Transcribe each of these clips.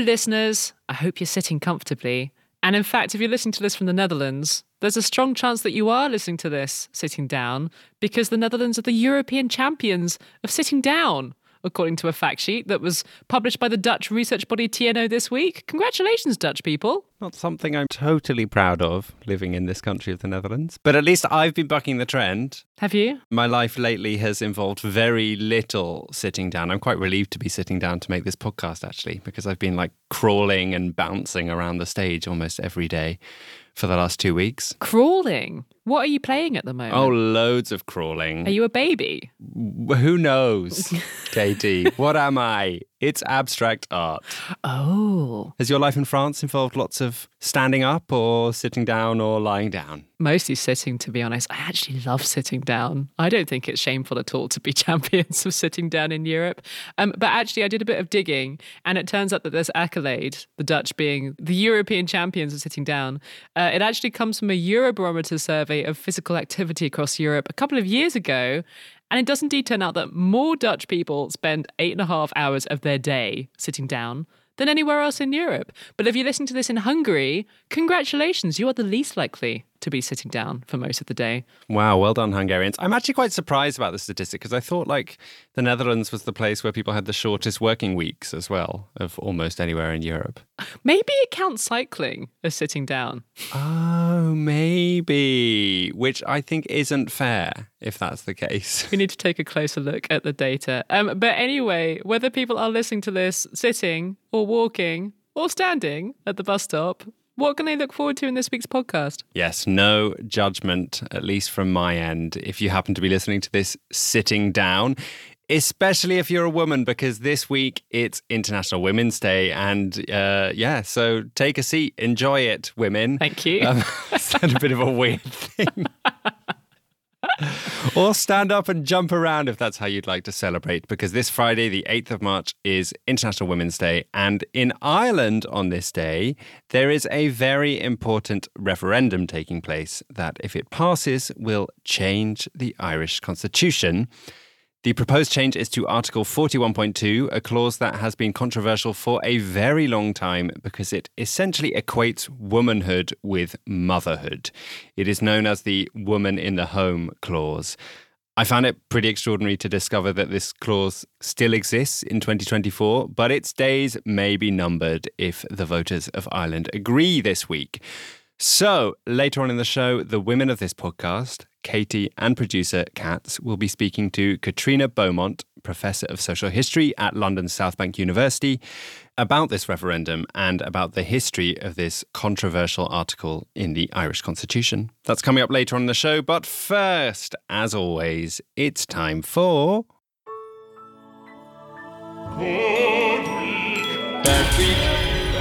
listeners, I hope you're sitting comfortably. And in fact, if you're listening to this from the Netherlands, there's a strong chance that you are listening to this sitting down, because the Netherlands are the European champions of sitting down, according to a fact sheet that was published by the Dutch research body TNO this week. Congratulations, Dutch people. Not something I'm totally proud of, living in this country of the Netherlands. But at least I've been bucking the trend. Have you? My life lately has involved very little sitting down. I'm quite relieved to be sitting down to make this podcast, actually, because I've been crawling and bouncing around the stage almost every day for the last 2 weeks. Crawling? What are you playing at the moment? Oh, loads of crawling. Are you a baby? Who knows, Katie? What am I? It's abstract art. Oh. Has your life in France involved lots of standing up or sitting down or lying down? Mostly sitting, to be honest. I actually love sitting down. I don't think it's shameful at all to be champions of sitting down in Europe. But actually, I did a bit of digging, and it turns out that this accolade, the Dutch being the European champions of sitting down, it actually comes from a Eurobarometer survey of physical activity across Europe a couple of years ago. And it does indeed turn out that more Dutch people spend 8.5 hours of their day sitting down than anywhere else in Europe. But if you listen to this in Hungary, congratulations, you are the least likely to be sitting down for most of the day. Wow, well done, Hungarians. I'm actually quite surprised about the statistic, because I thought the Netherlands was the place where people had the shortest working weeks as well of almost anywhere in Europe. Maybe it counts cycling as sitting down. Oh, maybe, which I think isn't fair if that's the case. We need to take a closer look at the data. But anyway, whether people are listening to this sitting or walking or standing at the bus stop, what can they look forward to in this week's podcast? Yes, no judgment, at least from my end, if you happen to be listening to this sitting down, especially if you're a woman, because this week it's International Women's Day. And so take a seat, enjoy it, women. Thank you. Sound a bit of a weird thing. Or stand up and jump around if that's how you'd like to celebrate, because this Friday, the 8th of March, is International Women's Day. And in Ireland on this day, there is a very important referendum taking place that, if it passes, will change the Irish constitution. The proposed change is to Article 41.2, a clause that has been controversial for a very long time because it essentially equates womanhood with motherhood. It is known as the woman in the home clause. I found it pretty extraordinary to discover that this clause still exists in 2024, but its days may be numbered if the voters of Ireland agree this week. So, later on in the show, the women of this podcast, Katie and producer Katz, will be speaking to Katrina Beaumont, Professor of Social History at London's South Bank University, about this referendum and about the history of this controversial article in the Irish Constitution. That's coming up later on in the show, but first, as always, it's time for... Good week. Bad week.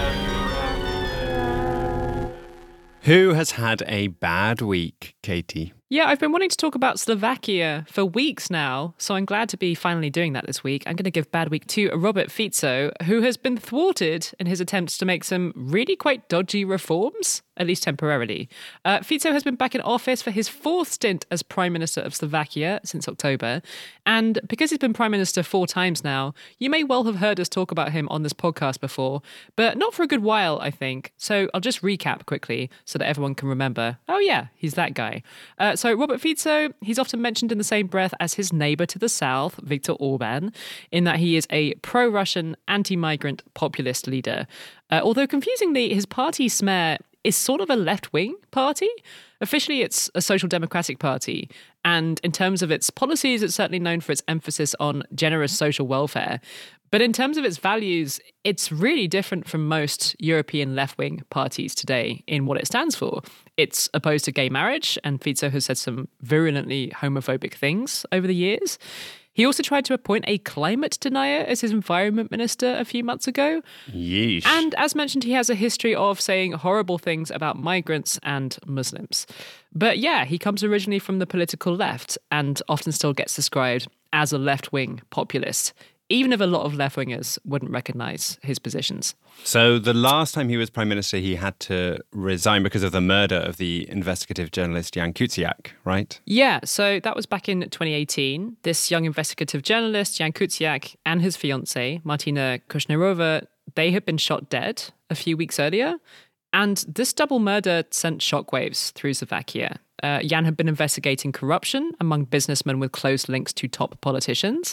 Who has had a bad week, Katie? Yeah, I've been wanting to talk about Slovakia for weeks now, so I'm glad to be finally doing that this week. I'm going to give bad week to Robert Fico, who has been thwarted in his attempts to make some really quite dodgy reforms, at least temporarily. Fico has been back in office for his 4th stint as Prime Minister of Slovakia since October, and because he's been Prime Minister 4 times now, you may well have heard us talk about him on this podcast before, but not for a good while, I think. So I'll just recap quickly so that everyone can remember, oh yeah, he's that guy. So Robert Fico, he's often mentioned in the same breath as his neighbour to the south, Viktor Orban, in that he is a pro-Russian, anti-migrant populist leader. Although confusingly, his party Smer is sort of a left-wing party. Officially, it's a social democratic party. And in terms of its policies, it's certainly known for its emphasis on generous social welfare. But in terms of its values, it's really different from most European left-wing parties today in what it stands for. It's opposed to gay marriage, and Fico has said some virulently homophobic things over the years. He also tried to appoint a climate denier as his environment minister a few months ago. Yeesh. And as mentioned, he has a history of saying horrible things about migrants and Muslims. But yeah, he comes originally from the political left and often still gets described as a left-wing populist, even if a lot of left-wingers wouldn't recognise his positions. So the last time he was Prime Minister, he had to resign because of the murder of the investigative journalist Jan Kuciak, right? Yeah, so that was back in 2018. This young investigative journalist, Jan Kuciak, and his fiancée, Martina Kushnerova, they had been shot dead a few weeks earlier. And this double murder sent shockwaves through Slovakia. Jan had been investigating corruption among businessmen with close links to top politicians.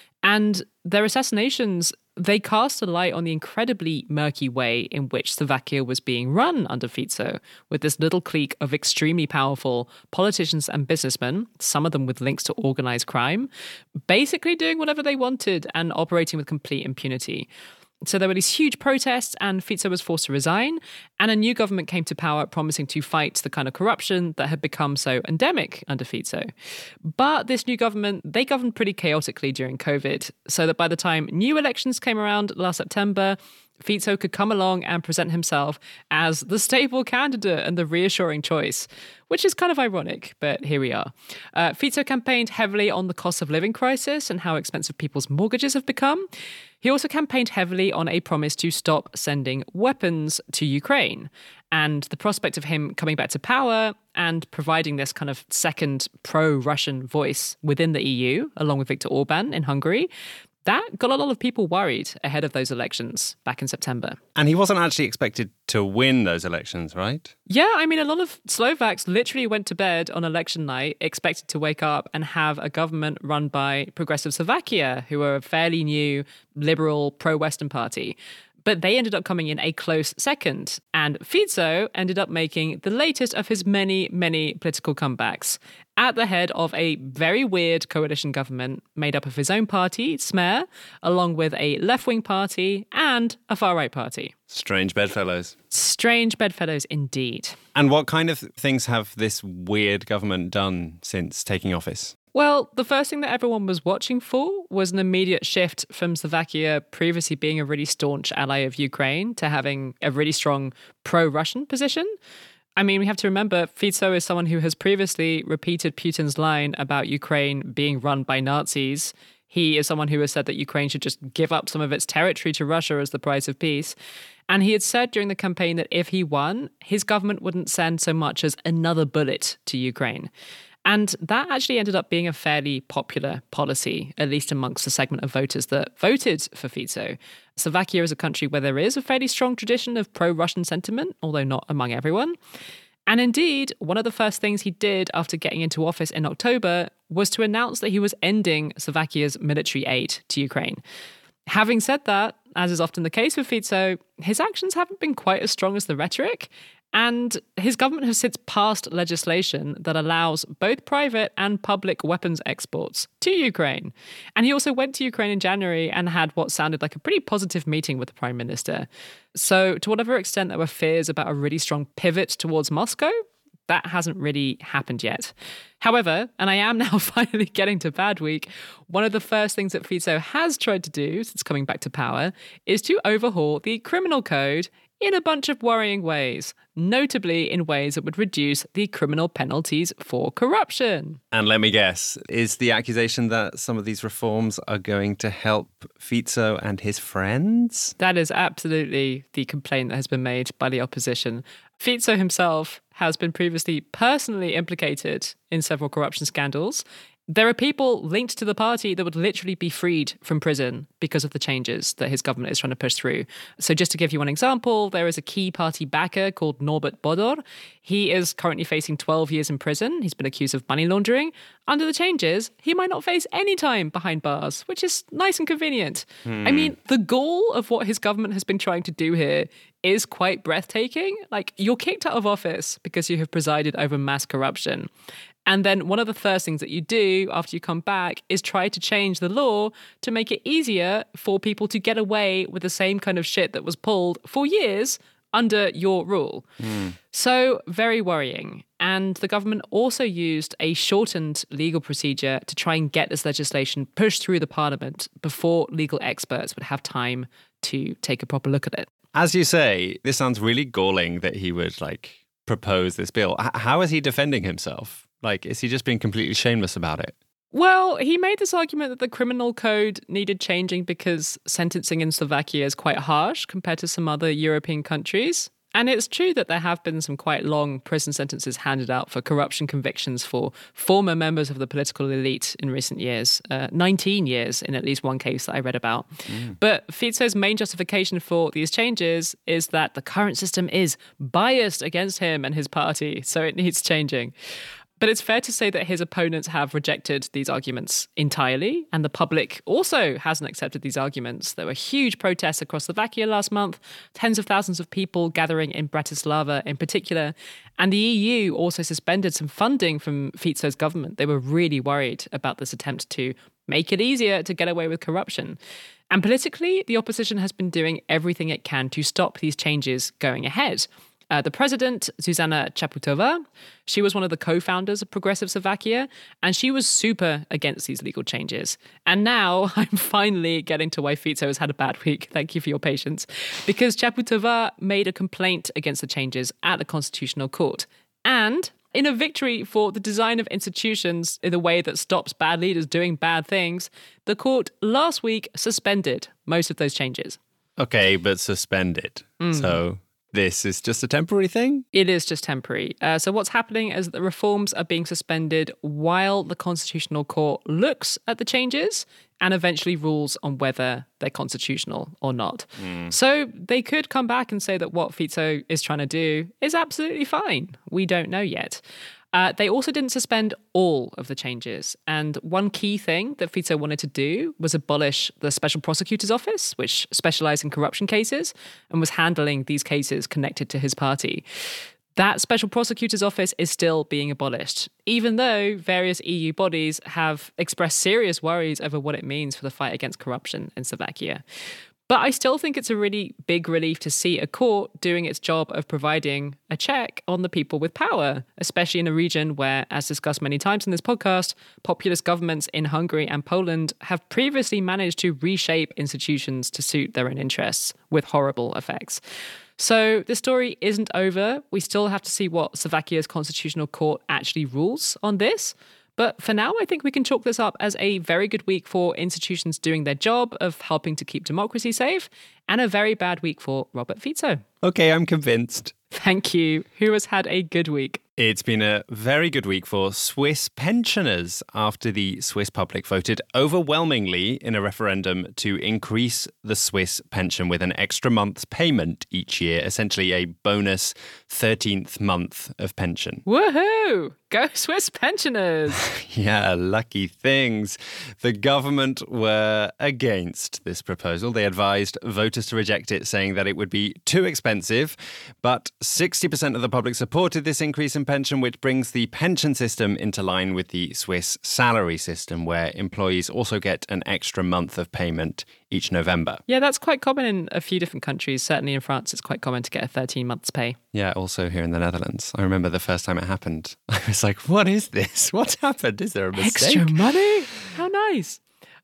And their assassinations, they cast a light on the incredibly murky way in which Slovakia was being run under Fico, with this little clique of extremely powerful politicians and businessmen, some of them with links to organized crime, basically doing whatever they wanted and operating with complete impunity. So there were these huge protests and Fico was forced to resign, and a new government came to power promising to fight the kind of corruption that had become so endemic under Fico. But this new government, they governed pretty chaotically during COVID, so that by the time new elections came around last September, Fico could come along and present himself as the stable candidate and the reassuring choice, which is kind of ironic, but here we are. Fico campaigned heavily on the cost of living crisis and how expensive people's mortgages have become. He also campaigned heavily on a promise to stop sending weapons to Ukraine. And the prospect of him coming back to power and providing this kind of second pro-Russian voice within the EU, along with Viktor Orban in Hungary, that got a lot of people worried ahead of those elections back in September. And he wasn't actually expected to win those elections, right? Yeah, I mean, a lot of Slovaks literally went to bed on election night expected to wake up and have a government run by Progressive Slovakia, who are a fairly new liberal pro-Western party. But they ended up coming in a close second. And Fico ended up making the latest of his many, many political comebacks at the head of a very weird coalition government made up of his own party, Smer, along with a left-wing party and a far-right party. Strange bedfellows. Strange bedfellows indeed. And what kind of things have this weird government done since taking office? Well, the first thing that everyone was watching for was an immediate shift from Slovakia previously being a really staunch ally of Ukraine to having a really strong pro-Russian position. I mean, we have to remember Fico is someone who has previously repeated Putin's line about Ukraine being run by Nazis. He is someone who has said that Ukraine should just give up some of its territory to Russia as the price of peace. And he had said during the campaign that if he won, his government wouldn't send so much as another bullet to Ukraine. And that actually ended up being a fairly popular policy, at least amongst the segment of voters that voted for Fico. Slovakia is a country where there is a fairly strong tradition of pro-Russian sentiment, although not among everyone. And indeed, one of the first things he did after getting into office in October was to announce that he was ending Slovakia's military aid to Ukraine. Having said that, as is often the case with Fico, his actions haven't been quite as strong as the rhetoric. And his government has since passed legislation that allows both private and public weapons exports to Ukraine. And he also went to Ukraine in January and had what sounded like a pretty positive meeting with the Prime Minister. So to whatever extent there were fears about a really strong pivot towards Moscow, that hasn't really happened yet. However, and I am now finally getting to bad week, one of the first things that Fico has tried to do since coming back to power is to overhaul the criminal code in a bunch of worrying ways, notably in ways that would reduce the criminal penalties for corruption. And let me guess, is the accusation that some of these reforms are going to help Fico and his friends? That is absolutely the complaint that has been made by the opposition. Fico himself has been previously personally implicated in several corruption scandals. There are people linked to the party that would literally be freed from prison because of the changes that his government is trying to push through. So just to give you one example, there is a key party backer called Norbert Bodor. He is currently facing 12 years in prison. He's been accused of money laundering. Under the changes, he might not face any time behind bars, which is nice and convenient. I mean, the goal of what his government has been trying to do here is quite breathtaking. Like, you're kicked out of office because you have presided over mass corruption. And then one of the first things that you do after you come back is try to change the law to make it easier for people to get away with the same kind of shit that was pulled for years under your rule. So very worrying. And the government also used a shortened legal procedure to try and get this legislation pushed through the parliament before legal experts would have time to take a proper look at it. As you say, this sounds really galling that he would propose this bill. How is he defending himself? Is he just being completely shameless about it? Well, he made this argument that the criminal code needed changing because sentencing in Slovakia is quite harsh compared to some other European countries. And it's true that there have been some quite long prison sentences handed out for corruption convictions for former members of the political elite in recent years, 19 years in at least one case that I read about. But Fico's main justification for these changes is that the current system is biased against him and his party, so it needs changing. But it's fair to say that his opponents have rejected these arguments entirely, and the public also hasn't accepted these arguments. There were huge protests across Slovakia last month, tens of thousands of people gathering in Bratislava in particular, and the EU also suspended some funding from Fico's government. They were really worried about this attempt to make it easier to get away with corruption. And politically, the opposition has been doing everything it can to stop these changes going ahead. The president, Zuzana Čaputová, she was one of the co-founders of Progressive Slovakia, and she was super against these legal changes. And now I'm finally getting to why Fico has had a bad week. Thank you for your patience. Because Čaputová made a complaint against the changes at the Constitutional Court. And in a victory for the design of institutions in a way that stops bad leaders doing bad things, the court last week suspended most of those changes. Okay, but suspended. So this is just a temporary thing? It is just temporary. So what's happening is that the reforms are being suspended while the Constitutional Court looks at the changes and eventually rules on whether they're constitutional or not. So they could come back and say that what Fico is trying to do is absolutely fine. We don't know yet. They also didn't suspend all of the changes. And one key thing that Fico wanted to do was abolish the Special Prosecutor's Office, which specialized in corruption cases and was handling these cases connected to his party. That Special Prosecutor's Office is still being abolished, even though various EU bodies have expressed serious worries over what it means for the fight against corruption in Slovakia. But I still think it's a really big relief to see a court doing its job of providing a check on the people with power, especially in a region where, as discussed many times in this podcast, populist governments in Hungary and Poland have previously managed to reshape institutions to suit their own interests with horrible effects. So the story isn't over. We still have to see what Slovakia's Constitutional Court actually rules on this. But for now, I think we can chalk this up as a very good week for institutions doing their job of helping to keep democracy safe, and a very bad week for Robert Fico. Okay, I'm convinced. Thank you. Who has had a good week? It's been a very good week for Swiss pensioners after the Swiss public voted overwhelmingly in a referendum to increase the Swiss pension with an extra month's payment each year, essentially a bonus 13th month of pension. Woohoo! Go Swiss pensioners! Yeah, lucky things. The government were against this proposal. They advised voters to reject it, saying that it would be too expensive. But 60% of the public supported this increase in pension, which brings the pension system into line with the Swiss salary system, where employees also get an extra month of payment each November. Yeah, that's quite common in a few different countries. Certainly in France, it's quite common to get a 13 months pay. Yeah, also here in the Netherlands. I remember the first time it happened. I was like, what is this? What happened? Is there a mistake? Extra money? How nice.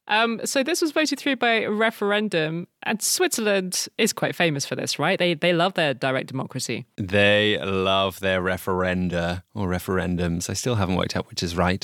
So this was voted through by a referendum, and Switzerland is quite famous for this, right? They love their direct democracy. They love their referenda or referendums. I still haven't worked out which is right.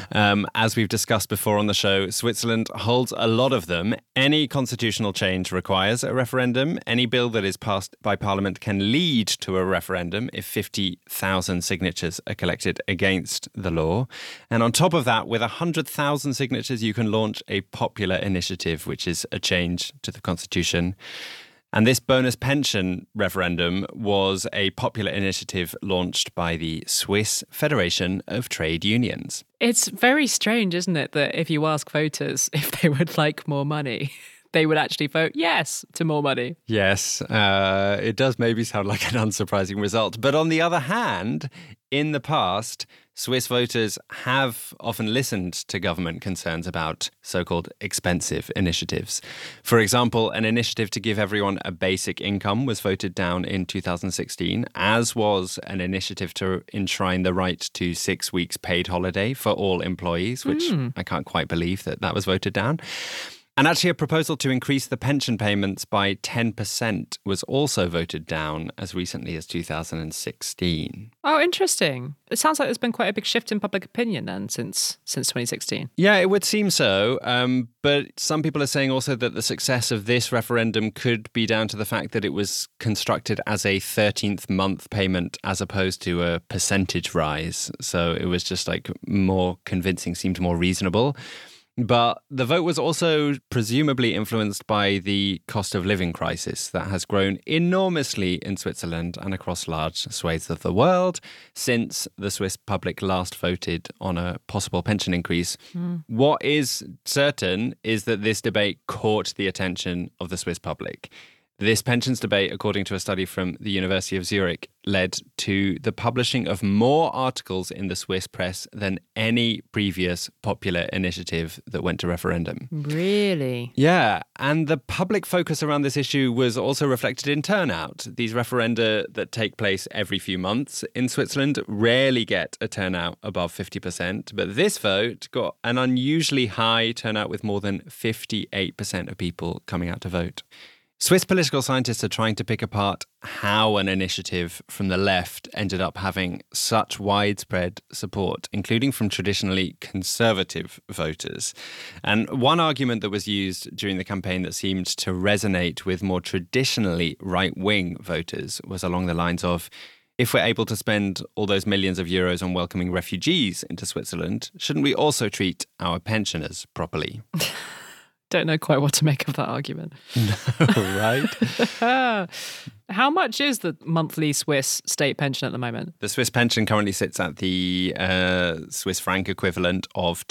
As we've discussed before on the show, Switzerland holds a lot of them. Any constitutional change requires a referendum. Any bill that is passed by Parliament can lead to a referendum if 50,000 signatures are collected against the law. And on top of that, with 100,000 signatures, you can launch a popular initiative, which is a change to the constitution. And this bonus pension referendum was a popular initiative launched by the Swiss Federation of Trade Unions. It's very strange, isn't it, that if you ask voters if they would like more money, they would actually vote yes to more money. Yes, it does maybe sound like an unsurprising result. But on the other hand, in the past, Swiss voters have often listened to government concerns about so-called expensive initiatives. For example, an initiative to give everyone a basic income was voted down in 2016, as was an initiative to enshrine the right to 6 weeks paid holiday for all employees, which I can't quite believe that was voted down. And actually, a proposal to increase the pension payments by 10% was also voted down as recently as 2016. Oh, interesting. It sounds like there's been quite a big shift in public opinion then since 2016. Yeah, it would seem so. But some people are saying also that the success of this referendum could be down to the fact that it was constructed as a 13th month payment as opposed to a percentage rise. So it was just like more convincing, seemed more reasonable. But the vote was also presumably influenced by the cost of living crisis that has grown enormously in Switzerland and across large swathes of the world since the Swiss public last voted on a possible pension increase. What is certain is that this debate caught the attention of the Swiss public. This pensions debate, according to a study from the University of Zurich, led to the publishing of more articles in the Swiss press than any previous popular initiative that went to referendum. Really? Yeah, and the public focus around this issue was also reflected in turnout. These referenda that take place every few months in Switzerland rarely get a turnout above 50%, but this vote got an unusually high turnout with more than 58% of people coming out to vote. Swiss political scientists are trying to pick apart how an initiative from the left ended up having such widespread support, including from traditionally conservative voters. And one argument that was used during the campaign that seemed to resonate with more traditionally right-wing voters was along the lines of, if we're able to spend all those millions of euros on welcoming refugees into Switzerland, shouldn't we also treat our pensioners properly? Don't know quite what to make of that argument. Right? How much is the monthly Swiss state pension at the moment? The Swiss pension currently sits at the Swiss franc equivalent of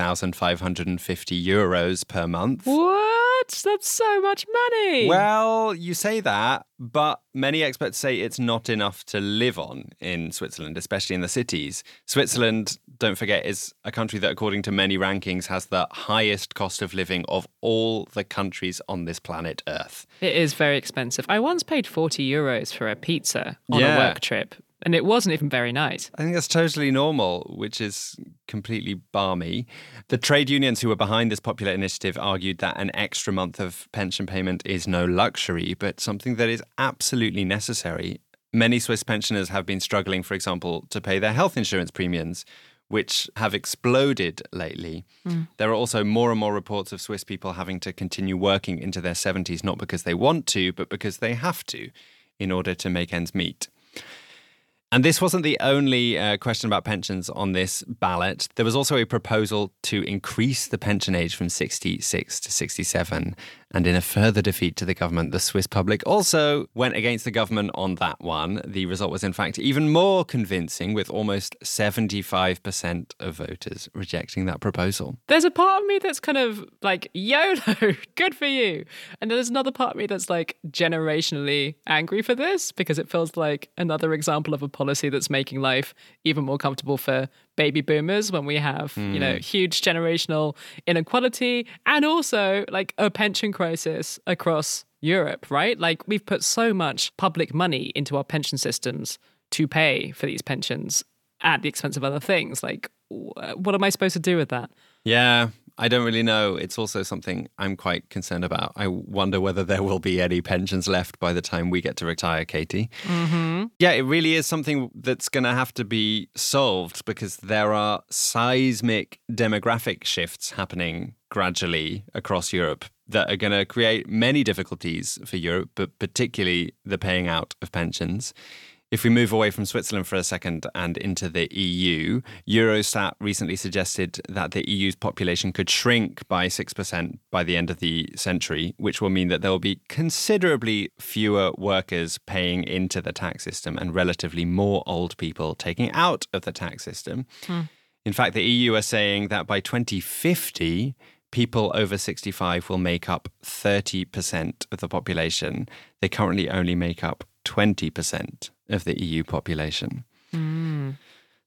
2,550 euros per month. What? That's so much money. Well, you say that, but many experts say it's not enough to live on in Switzerland, especially in the cities. Switzerland, don't forget, is a country that, according to many rankings, has the highest cost of living of all the countries on this planet Earth. It is very expensive. I once paid 40 euros for a pizza on a work trip, and it wasn't even very nice. I think that's totally normal, which is completely balmy. The trade unions who were behind this popular initiative argued that an extra month of pension payment is no luxury, but something that is absolutely necessary. Many Swiss pensioners have been struggling, for example, to pay their health insurance premiums, which have exploded lately. There are also more and more reports of Swiss people having to continue working into their 70s, not because they want to, but because they have to, in order to make ends meet. And this wasn't the only question about pensions on this ballot. There was also a proposal to increase the pension age from 66 to 67. And in a further defeat to the government, the Swiss public also went against the government on that one. The result was, in fact, even more convincing, with almost 75% of voters rejecting that proposal. There's a part of me that's kind of like, YOLO, good for you. And then there's another part of me that's like generationally angry for this, because it feels like another example of a policy that's making life even more comfortable for baby boomers when we have, you know, huge generational inequality and also like a pension crisis across Europe, right? Like we've put so much public money into our pension systems to pay for these pensions at the expense of other things. Like, what am I supposed to do with that? Yeah, I don't really know. It's also something I'm quite concerned about. I wonder whether there will be any pensions left by the time we get to retire, Katie. Yeah, it really is something that's going to have to be solved because there are seismic demographic shifts happening gradually across Europe that are going to create many difficulties for Europe, but particularly the paying out of pensions. If we move away from Switzerland for a second and into the EU, Eurostat recently suggested that the EU's population could shrink by 6% by the end of the century, which will mean that there will be considerably fewer workers paying into the tax system and relatively more old people taking out of the tax system. In fact, the EU are saying that by 2050, people over 65 will make up 30% of the population. They currently only make up 20% of the EU population.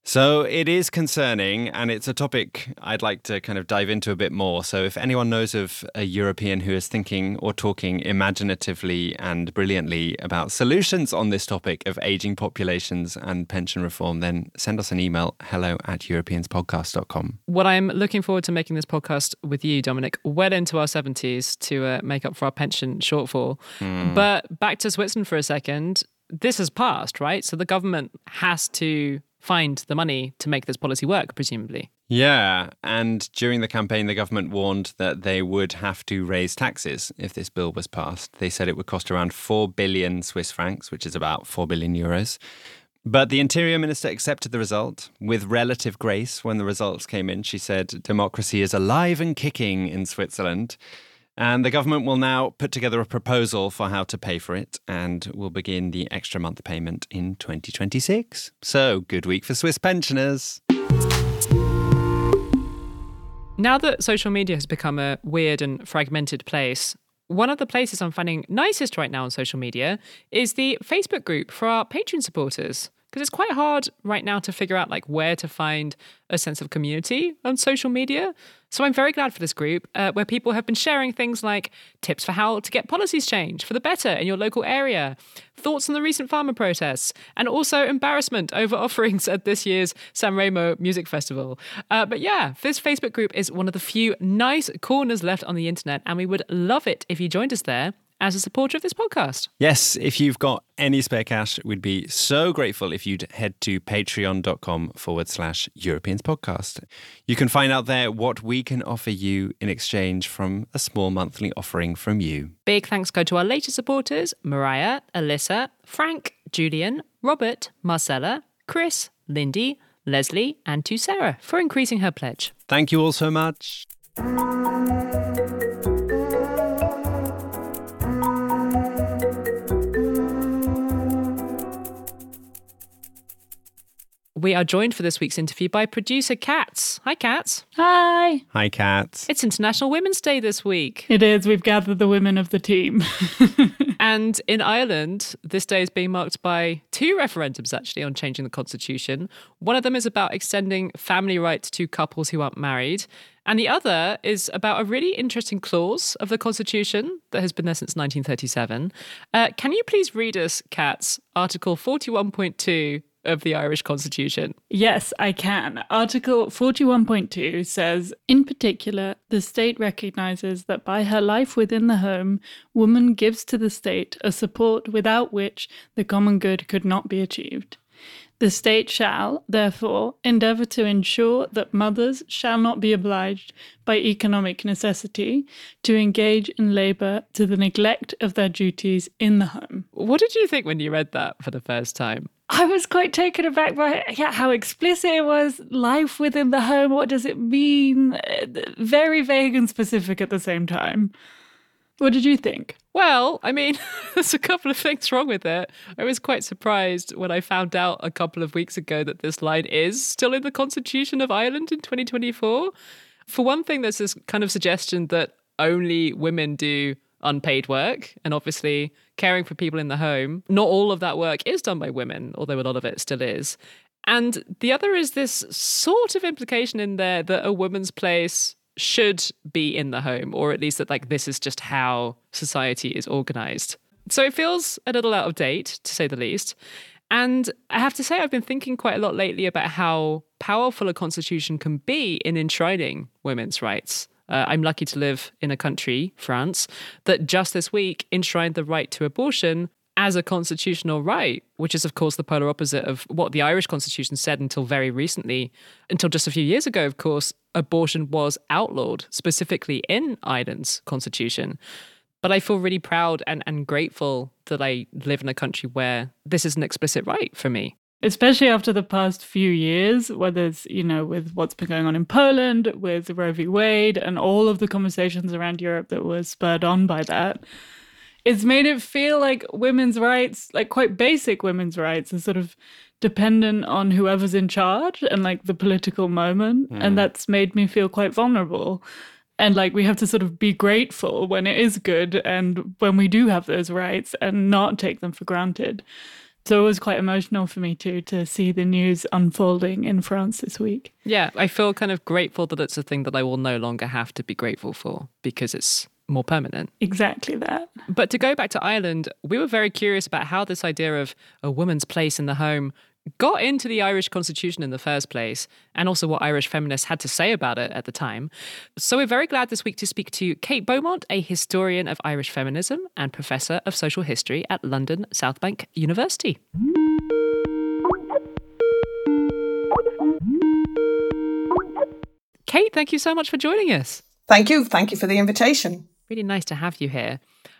So it is concerning, and it's a topic I'd like to kind of dive into a bit more. So if anyone knows of a European who is thinking or talking imaginatively and brilliantly about solutions on this topic of aging populations and pension reform, then send us an email, hello@europeanspodcast.com. What I'm looking forward to making this podcast with you, Dominic, well into our 70s to make up for our pension shortfall. But back to Switzerland for a second. This has passed, right? So the government has to find the money to make this policy work, presumably. Yeah, and during the campaign, the government warned that they would have to raise taxes if this bill was passed. They said it would cost around 4 billion Swiss francs, which is about 4 billion euros. But the Interior Minister accepted the result with relative grace. When the results came in, she said, democracy is alive and kicking in Switzerland. And the government will now put together a proposal for how to pay for it and will begin the extra month payment in 2026. So, good week for Swiss pensioners. Now that social media has become a weird and fragmented place, one of the places I'm finding nicest right now on social media is the Facebook group for our Patreon supporters. Because it's quite hard right now to figure out where to find a sense of community on social media. So I'm very glad for this group where people have been sharing things like tips for how to get policies changed for the better in your local area, thoughts on the recent farmer protests, and also embarrassment over offerings at this year's Sanremo Music Festival. But yeah, this Facebook group is one of the few nice corners left on the internet, and we would love it if you joined us there as a supporter of this podcast. Yes, if you've got any spare cash, we'd be so grateful if you'd head to patreon.com/Europeans podcast. You can find out there what we can offer you in exchange from a small monthly offering from you. Big thanks go to our latest supporters, Mariah, Alyssa, Frank, Julian, Robert, Marcella, Chris, Lindy, Leslie, and to Sarah for increasing her pledge. Thank you all so much. We are joined for this week's interview by producer Katz. Hi, Katz. Hi. Hi, Kat. It's International Women's Day this week. It is. We've gathered the women of the team. And in Ireland, this day is being marked by 2 referendums, actually, on changing the constitution. One of them is about extending family rights to couples who aren't married. And the other is about a really interesting clause of the constitution that has been there since 1937. Can you please read us, Katz, Article 41.2 of the Irish Constitution? Yes, I can. Article 41.2 says, in particular, the state recognises that by her life within the home, woman gives to the state a support without which the common good could not be achieved. The state shall, therefore, endeavour to ensure that mothers shall not be obliged by economic necessity to engage in labour to the neglect of their duties in the home. What did you think when you read that for the first time? I was quite taken aback by how explicit it was. Life within the home, what does it mean? Very vague and specific at the same time. What did you think? Well, I mean, there's a couple of things wrong with it. I was quite surprised when I found out a couple of weeks ago that this line is still in the Constitution of Ireland in 2024. For one thing, there's this kind of suggestion that only women do unpaid work, and obviously caring for people in the home. Not all of that work is done by women, although a lot of it still is. And the other is this sort of implication in there that a woman's place should be in the home, or at least that this is just how society is organized. So it feels a little out of date, to say the least. And I have to say, I've been thinking quite a lot lately about how powerful a constitution can be in enshrining women's rights. I'm lucky to live in a country, France, that just this week enshrined the right to abortion as a constitutional right, which is, of course, the polar opposite of what the Irish Constitution said until very recently. Until just a few years ago, of course, abortion was outlawed, specifically in Ireland's constitution. But I feel really proud and grateful that I live in a country where this is an explicit right for me. Especially after the past few years, whether it's, with what's been going on in Poland, with Roe v. Wade, and all of the conversations around Europe that were spurred on by that, it's made it feel like women's rights, quite basic women's rights, are sort of dependent on whoever's in charge and the political moment. And that's made me feel quite vulnerable. And we have to sort of be grateful when it is good and when we do have those rights and not take them for granted. So it was quite emotional for me too to see the news unfolding in France this week. Yeah, I feel kind of grateful that it's a thing that I will no longer have to be grateful for because it's more permanent. Exactly that. But to go back to Ireland, we were very curious about how this idea of a woman's place in the home got into the Irish constitution in the first place, and also what Irish feminists had to say about it at the time. So we're very glad this week to speak to Kate Beaumont, a historian of Irish feminism and professor of social history at London South Bank University. Kate, thank you so much for joining us. Thank you. Thank you for the invitation. Really nice to have you here.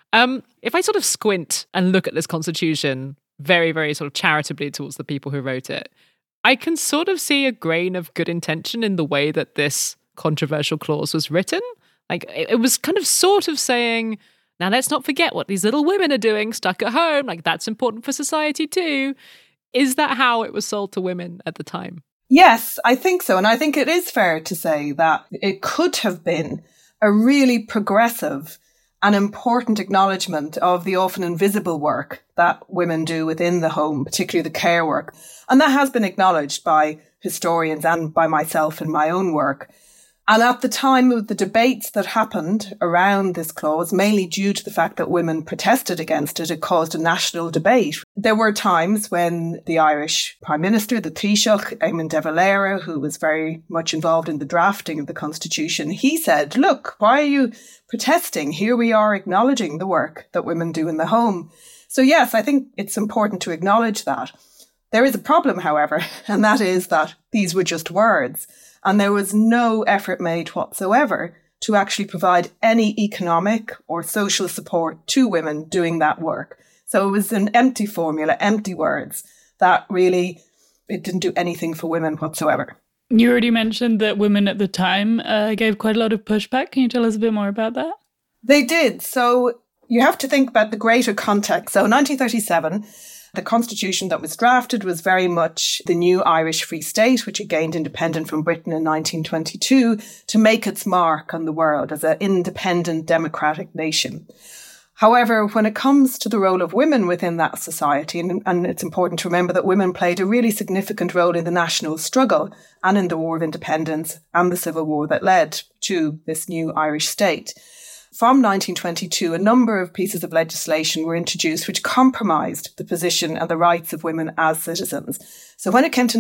If I sort of squint and look at this constitution very, very sort of charitably towards the people who wrote it, I can sort of see a grain of good intention in the way that this controversial clause was written. Like, it was kind of sort of saying, now let's not forget what these little women are doing stuck at home. Like, that's important for society too. Is that how it was sold to women at the time? Yes, I think so. And I think it is fair to say that it could have been a really progressive and important acknowledgement of the often invisible work that women do within the home, particularly the care work. And that has been acknowledged by historians and by myself in my own work. And at the time of the debates that happened around this clause, mainly due to the fact that women protested against it, it caused a national debate. There were times when the Irish Prime Minister, the Taoiseach, Eamon de Valera, who was very much involved in the drafting of the Constitution, he said, look, why are you protesting? Here we are acknowledging the work that women do in the home. So yes, I think it's important to acknowledge that. There is a problem, however, and that is that these were just words. And there was no effort made whatsoever to actually provide any economic or social support to women doing that work. So it was an empty formula, empty words that really, it didn't do anything for women whatsoever. You already mentioned that women at the time gave quite a lot of pushback. Can you tell us a bit more about that? They did. So you have to think about the greater context. So 1937, the constitution that was drafted was very much the new Irish Free State, which it gained independent from Britain in 1922 to make its mark on the world as an independent democratic nation. However, when it comes to the role of women within that society, and it's important to remember that women played a really significant role in the national struggle and in the War of Independence and the Civil War that led to this new Irish state. From 1922, a number of pieces of legislation were introduced which compromised the position and the rights of women as citizens. So when it came to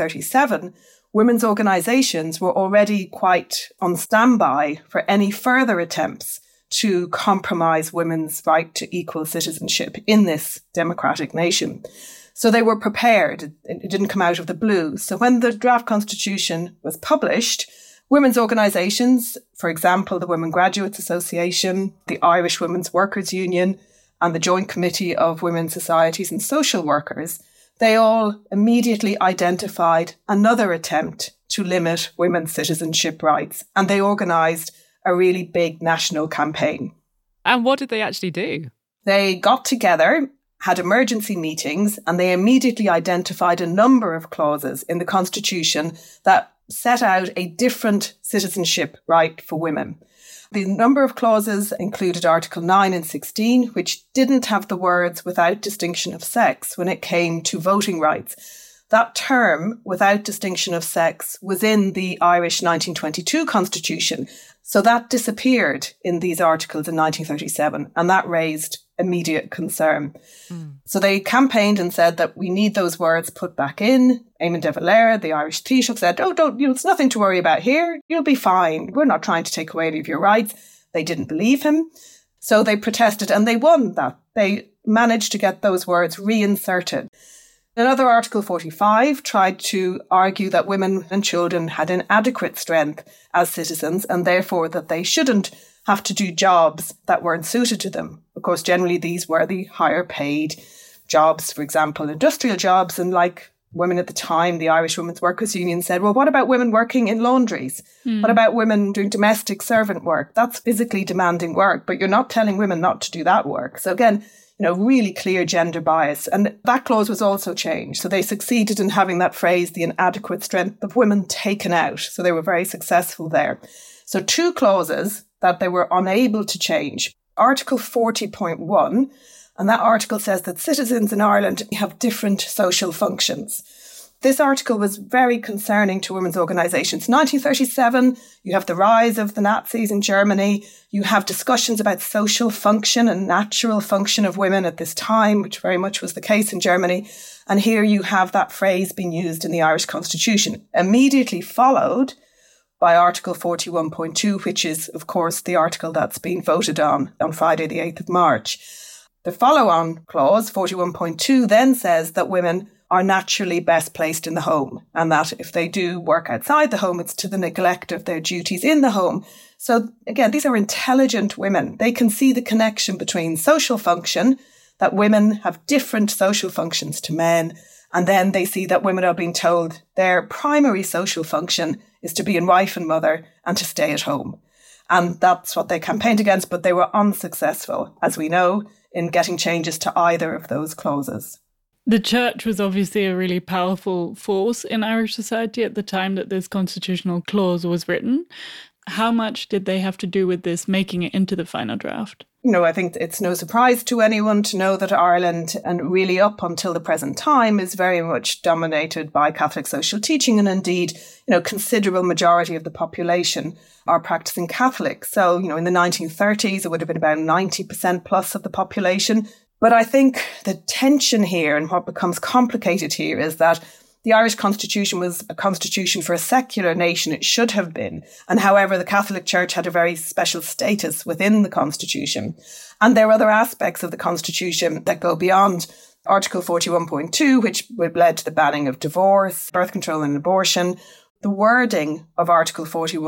1937, women's organisations were already quite on standby for any further attempts to compromise women's right to equal citizenship in this democratic nation. So they were prepared. It didn't come out of the blue. So when the draft constitution was published, women's organisations, for example, the Women Graduates Association, the Irish Women's Workers Union, and the Joint Committee of Women's Societies and Social Workers, they all immediately identified another attempt to limit women's citizenship rights. And they organised a really big national campaign. And what did they actually do? They got together, had emergency meetings, and they immediately identified a number of clauses in the Constitution that set out a different citizenship right for women. The number of clauses included Article 9 and 16, which didn't have the words without distinction of sex when it came to voting rights. That term, without distinction of sex, was in the Irish 1922 Constitution. So that disappeared in these articles in 1937, and that raised immediate concern. So they campaigned and said that we need those words put back in. Eamon de Valera, the Irish Taoiseach, said, it's nothing to worry about here. You'll be fine. We're not trying to take away any of your rights. They didn't believe him. So they protested and they won that. They managed to get those words reinserted. Another Article 45 tried to argue that women and children had inadequate strength as citizens and therefore that they shouldn't have to do jobs that weren't suited to them. Of course, generally these were the higher paid jobs, for example, industrial jobs. And like women at the time, the Irish Women's Workers Union said, well, what about women working in laundries? What about women doing domestic servant work? That's physically demanding work, but you're not telling women not to do that work. So again, really clear gender bias. And that clause was also changed. So they succeeded in having that phrase, the inadequate strength of women, taken out. So they were very successful there. So two clauses that they were unable to change. Article 40.1, And that article says that citizens in Ireland have different social functions. This article was very concerning to women's organisations. 1937, you have the rise of the Nazis in Germany. You have discussions about social function and natural function of women at this time, which very much was the case in Germany. And here you have that phrase being used in the Irish Constitution, immediately followed by Article 41.2, which is, of course, the article that's been voted on Friday, the 8th of March. The follow-on clause, 41.2, then says that women are naturally best placed in the home, and that if they do work outside the home, it's to the neglect of their duties in the home. So again, these are intelligent women. They can see the connection between social function, that women have different social functions to men, and then they see that women are being told their primary social function is to be a wife and mother and to stay at home. And that's what they campaigned against, but they were unsuccessful, as we know, in getting changes to either of those clauses. The church was obviously a really powerful force in Irish society at the time that this constitutional clause was written. How much did they have to do with this making it into the final draft? I think it's no surprise to anyone to know that Ireland, and really up until the present time, is very much dominated by Catholic social teaching. And indeed, considerable majority of the population are practicing Catholic. So, in the 1930s, it would have been about 90% plus of the population. But I think the tension here and what becomes complicated here is that the Irish Constitution was a constitution for a secular nation. It should have been. And however, the Catholic Church had a very special status within the Constitution. And there are other aspects of the Constitution that go beyond Article 41.2, which led to the banning of divorce, birth control and abortion. The wording of Article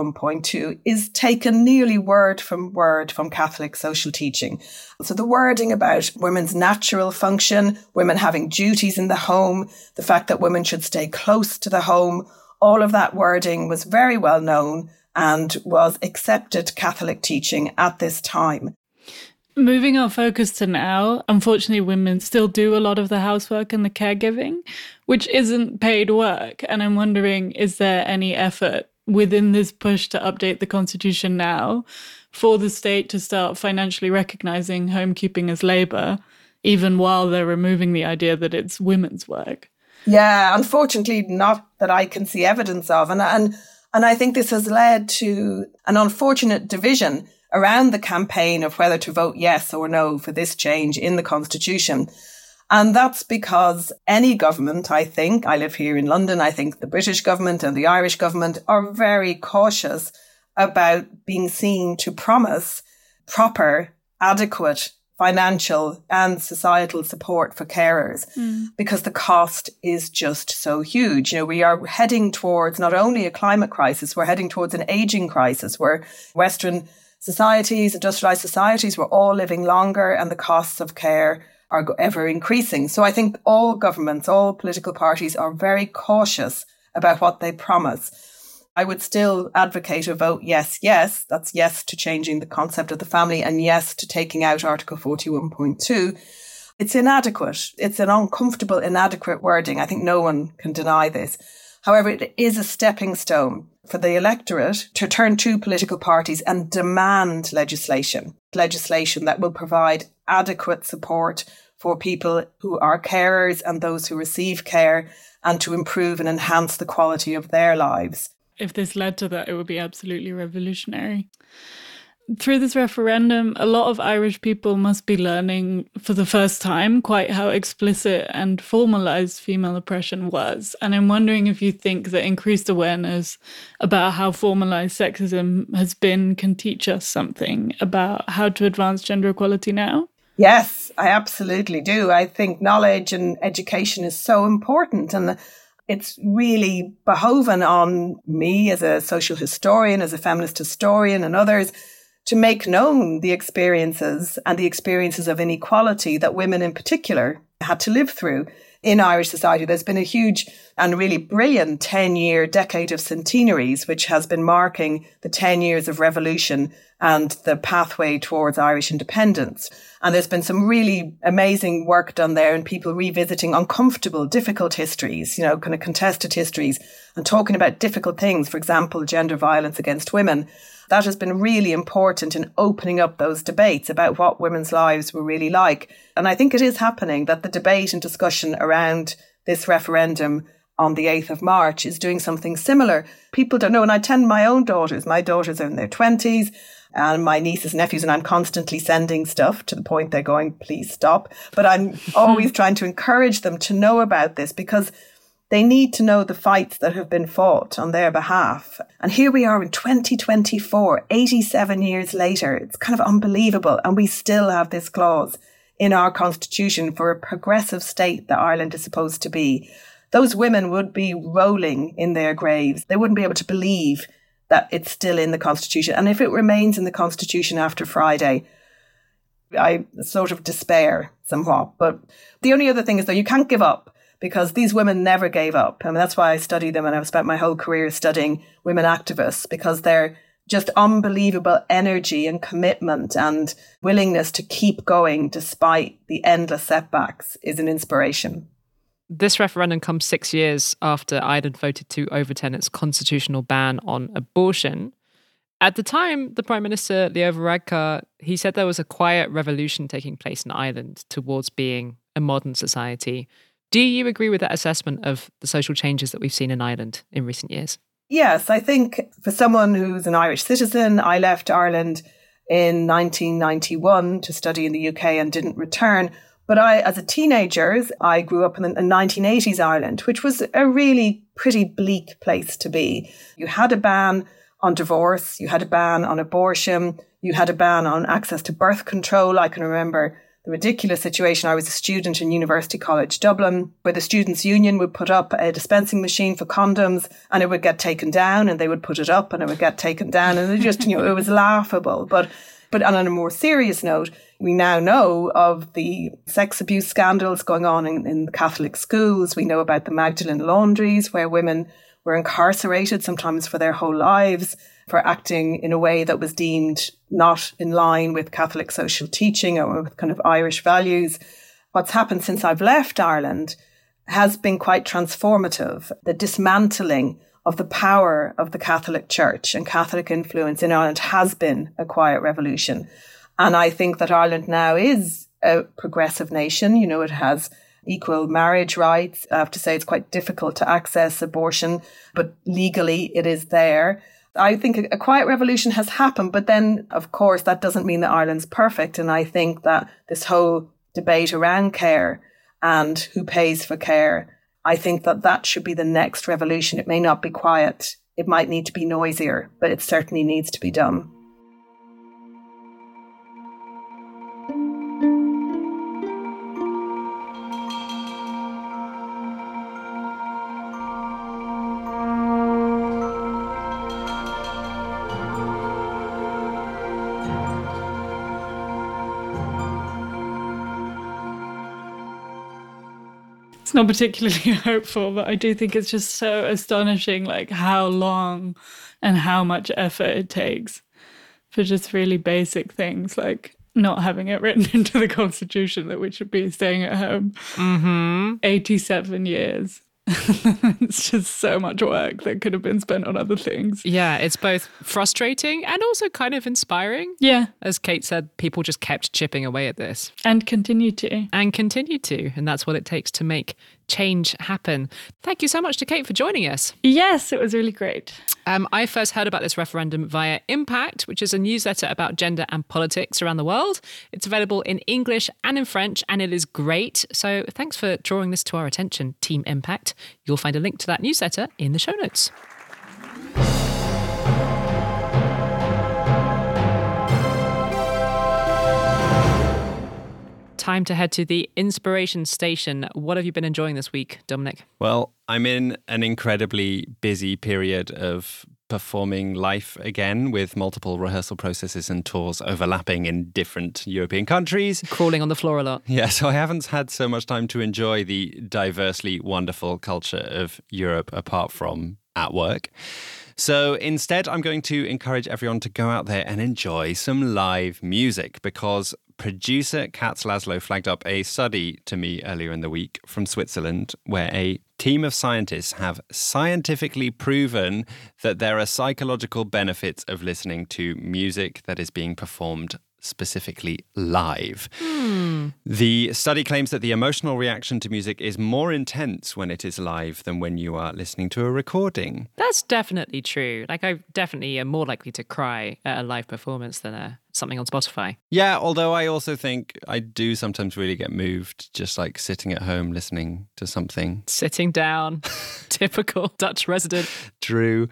41.2 is taken nearly word from Catholic social teaching. So the wording about women's natural function, women having duties in the home, the fact that women should stay close to the home, all of that wording was very well known and was accepted Catholic teaching at this time. Moving our focus to now, unfortunately, women still do a lot of the housework and the caregiving, which isn't paid work. And I'm wondering, is there any effort within this push to update the Constitution now for the state to start financially recognising homekeeping as labour, even while they're removing the idea that it's women's work? Yeah, unfortunately, not that I can see evidence of. And I think this has led to an unfortunate division around the campaign of whether to vote yes or no for this change in the Constitution. And that's because any government, I live here in London, I think the British government and the Irish government are very cautious about being seen to promise proper, adequate financial and societal support for carers because the cost is just so huge. We are heading towards not only a climate crisis, we're heading towards an aging crisis where Western societies, industrialized societies, we're all living longer and the costs of care are ever increasing. So I think all governments, all political parties are very cautious about what they promise. I would still advocate a vote yes. That's yes to changing the concept of the family and yes to taking out Article 41.2. It's inadequate. It's an uncomfortable, inadequate wording. I think no one can deny this. However, it is a stepping stone for the electorate to turn to political parties and demand legislation that will provide adequate support for people who are carers and those who receive care and to improve and enhance the quality of their lives. If this led to that, it would be absolutely revolutionary. Through this referendum, a lot of Irish people must be learning for the first time quite how explicit and formalised female oppression was. And I'm wondering if you think that increased awareness about how formalised sexism has been can teach us something about how to advance gender equality now? Yes, I absolutely do. I think knowledge and education is so important, and it's really behoven on me as a social historian, as a feminist historian and others to make known the experiences and the experiences of inequality that women in particular had to live through in Irish society. There's been a huge and really brilliant 10-year decade of centenaries, which has been marking the 10 years of revolution and the pathway towards Irish independence. And there's been some really amazing work done there and people revisiting uncomfortable, difficult histories, kind of contested histories and talking about difficult things. For example, gender violence against women. That has been really important in opening up those debates about what women's lives were really like. And I think it is happening that the debate and discussion around this referendum on the 8th of March is doing something similar. People don't know. And I tend my own daughters. My daughters are in their 20s. And my nieces and nephews, and I'm constantly sending stuff to the point they're going, please stop. But I'm always trying to encourage them to know about this because they need to know the fights that have been fought on their behalf. And here we are in 2024, 87 years later. It's kind of unbelievable. And we still have this clause in our constitution for a progressive state that Ireland is supposed to be. Those women would be rolling in their graves. They wouldn't be able to believe that it's still in the Constitution. And if it remains in the Constitution after Friday, I sort of despair somewhat. But the only other thing is, though, you can't give up because these women never gave up. I mean, that's why I study them and I've spent my whole career studying women activists because they're just unbelievable energy and commitment and willingness to keep going despite the endless setbacks is an inspiration. This referendum comes 6 years after Ireland voted to overturn its constitutional ban on abortion. At the time, the Prime Minister, Leo Varadkar, he said there was a quiet revolution taking place in Ireland towards being a modern society. Do you agree with that assessment of the social changes that we've seen in Ireland in recent years? Yes, I think for someone who's an Irish citizen, I left Ireland in 1991 to study in the UK and didn't return. But as a teenager, I grew up in the 1980s Ireland, which was a really pretty bleak place to be. You had a ban on divorce, you had a ban on abortion, you had a ban on access to birth control. I can remember the ridiculous situation. I was a student in University College Dublin, where the Students' Union would put up a dispensing machine for condoms and it would get taken down, and they would put it up and it would get taken down. And it just, it was laughable. But on a more serious note, we now know of the sex abuse scandals going on in Catholic schools. We know about the Magdalene laundries, where women were incarcerated sometimes for their whole lives for acting in a way that was deemed not in line with Catholic social teaching or with kind of Irish values. What's happened since I've left Ireland has been quite transformative. The dismantling of the power of the Catholic Church and Catholic influence in Ireland has been a quiet revolution. And I think that Ireland now is a progressive nation. It has equal marriage rights. I have to say it's quite difficult to access abortion, but legally it is there. I think a quiet revolution has happened, but then, of course, that doesn't mean that Ireland's perfect. And I think that this whole debate around care and who pays for care, I think that should be the next revolution. It may not be quiet. It might need to be noisier, but it certainly needs to be done. Not particularly hopeful, but I do think it's just so astonishing, like how long and how much effort it takes for just really basic things like not having it written into the Constitution that we should be staying at home. 87 years. It's just so much work that could have been spent on other things. Yeah, it's both frustrating and also kind of inspiring. Yeah. As Kate said, people just kept chipping away at this. And continue to. And that's what it takes to make change happen. Thank you so much to Kate for joining us. Yes, it was really great. I first heard about this referendum via Impact, which is a newsletter about gender and politics around the world. It's available in English and in French, and it is great. So thanks for drawing this to our attention, Team Impact. You'll find a link to that newsletter in the show notes. Time to head to the Inspiration Station. What have you been enjoying this week, Dominic? Well, I'm in an incredibly busy period of performing live again with multiple rehearsal processes and tours overlapping in different European countries. Crawling on the floor a lot. Yeah, so I haven't had so much time to enjoy the diversely wonderful culture of Europe apart from at work. So instead, I'm going to encourage everyone to go out there and enjoy some live music because producer Katz Laszlo flagged up a study to me earlier in the week from Switzerland where a team of scientists have scientifically proven that there are psychological benefits of listening to music that is being performed specifically live. The study claims that the emotional reaction to music is more intense when it is live than when you are listening to a recording. That's definitely true. Like, I definitely am more likely to cry at a live performance than something on Spotify. Yeah, although I also think I do sometimes really get moved just like sitting at home listening to something. Sitting down, typical Dutch resident. True.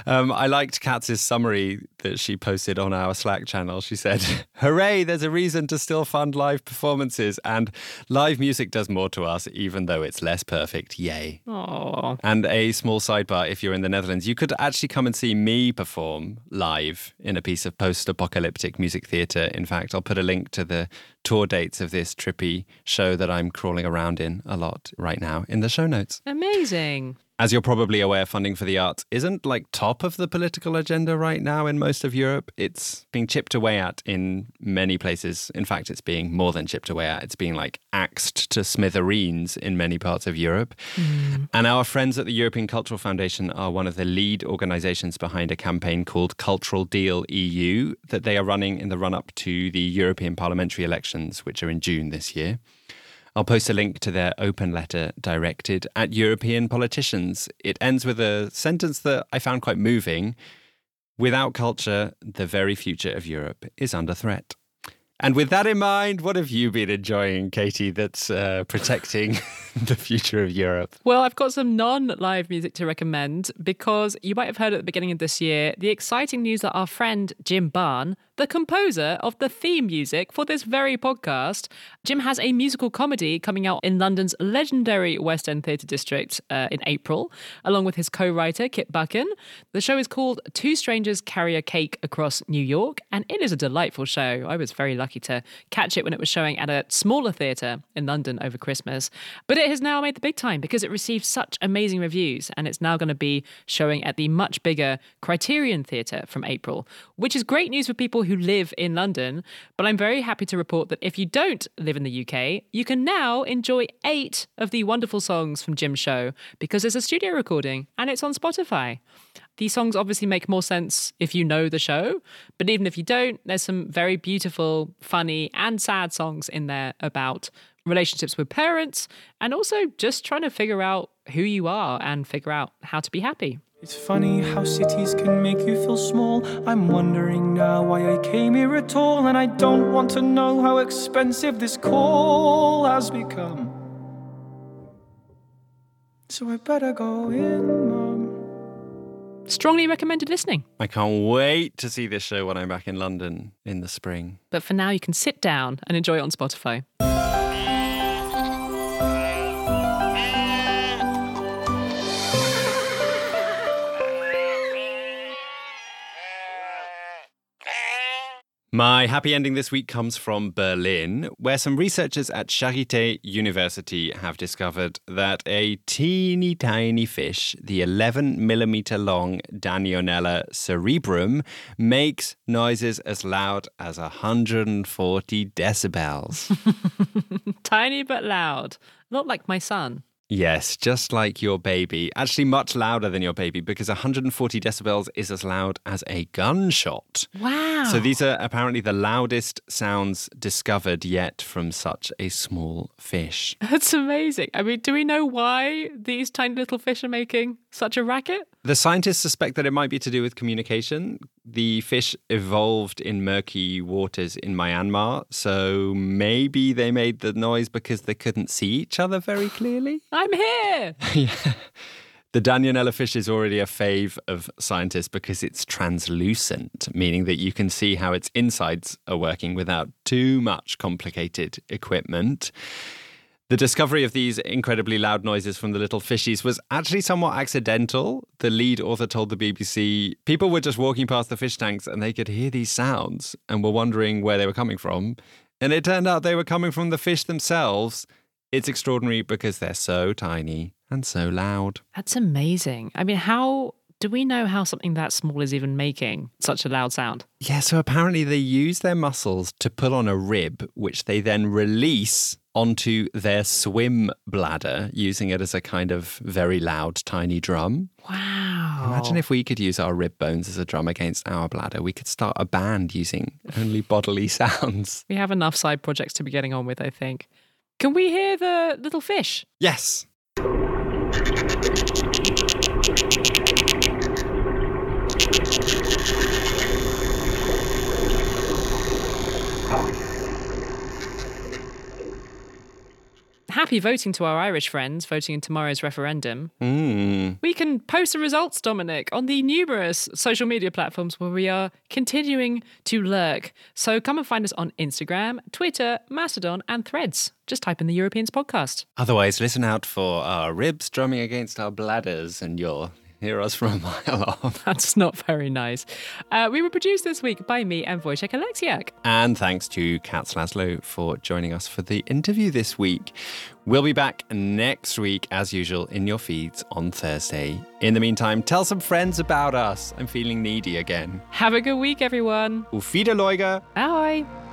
I liked Katz's summary that she posted on our Slack channel. She said, "Hooray, there's a reason to still fund live performances, and live music does more to us, even though it's less perfect. Yay." Aww. And a small sidebar, if you're in the Netherlands, you could actually come and see me perform live in a piece of post-apocalyptic music theatre. In fact, I'll put a link to the tour dates of this trippy show that I'm crawling around in a lot right now in the show notes. Amazing. As you're probably aware, funding for the arts isn't like top of the political agenda right now in most of Europe. It's being chipped away at in many places. In fact, it's being more than chipped away at. It's being like axed to smithereens in many parts of Europe. And our friends at the European Cultural Foundation are one of the lead organisations behind a campaign called Cultural Deal EU that they are running in the run-up to the European parliamentary elections, which are in June this year. I'll post a link to their open letter directed at European politicians. It ends with a sentence that I found quite moving. Without culture, the very future of Europe is under threat. And with that in mind, what have you been enjoying, Katie, that's protecting the future of Europe? Well, I've got some non-live music to recommend because you might have heard at the beginning of this year the exciting news that our friend Jim Barn, the composer of the theme music for this very podcast, Jim has a musical comedy coming out in London's legendary West End Theatre District in April, along with his co-writer Kit Buchan. The show is called Two Strangers Carry a Cake Across New York, and it is a delightful show. I was very lucky to catch it when it was showing at a smaller theatre in London over Christmas. But it has now made the big time because it received such amazing reviews, and it's now going to be showing at the much bigger Criterion Theatre from April, which is great news for people who live in London. But I'm very happy to report that if you don't live in the UK, you can now enjoy 8 of the wonderful songs from Jim's show because it's a studio recording and it's on Spotify. These songs obviously make more sense if you know the show, but even if you don't, there's some very beautiful, funny and sad songs in there about relationships with parents and also just trying to figure out who you are and figure out how to be happy. It's funny how cities can make you feel small. I'm wondering now why I came here at all, and I don't want to know how expensive this call has become. So I better go in, Mum. Strongly recommended listening. I can't wait to see this show when I'm back in London in the spring. But for now, you can sit down and enjoy it on Spotify. My happy ending this week comes from Berlin, where some researchers at Charité University have discovered that a teeny tiny fish, the 11mm long Danionella cerebrum, makes noises as loud as 140 decibels. Tiny but loud. Not like my son. Yes, just like your baby. Actually, much louder than your baby because 140 decibels is as loud as a gunshot. Wow. So these are apparently the loudest sounds discovered yet from such a small fish. That's amazing. I mean, do we know why these tiny little fish are making such a racket? The scientists suspect that it might be to do with communication. The fish evolved in murky waters in Myanmar, so maybe they made the noise because they couldn't see each other very clearly. I'm here! Yeah. The Danionella fish is already a fave of scientists because it's translucent, meaning that you can see how its insides are working without too much complicated equipment. The discovery of these incredibly loud noises from the little fishies was actually somewhat accidental. The lead author told the BBC people were just walking past the fish tanks and they could hear these sounds and were wondering where they were coming from. And it turned out they were coming from the fish themselves. It's extraordinary because they're so tiny and so loud. That's amazing. I mean, how do we know how something that small is even making such a loud sound? Yeah, so apparently they use their muscles to pull on a rib, which they then release onto their swim bladder, using it as a kind of very loud, tiny drum. Wow. Imagine if we could use our rib bones as a drum against our bladder. We could start a band using only bodily sounds. We have enough side projects to be getting on with, I think. Can we hear the little fish? Yes. Happy voting to our Irish friends voting in tomorrow's referendum. Mm. We can post the results, Dominic, on the numerous social media platforms where we are continuing to lurk. So come and find us on Instagram, Twitter, Mastodon, and Threads. Just type in the Europeans podcast. Otherwise, listen out for our ribs drumming against our bladders and you'll hear us from a mile off. That's not very nice. We were produced this week by me and Wojciech Aleksiak. And thanks to Kat Slaslow for joining us for the interview this week. We'll be back next week, as usual, in your feeds on Thursday. In the meantime, tell some friends about us. I'm feeling needy again. Have a good week, everyone. Auf Wiedersehen. Bye.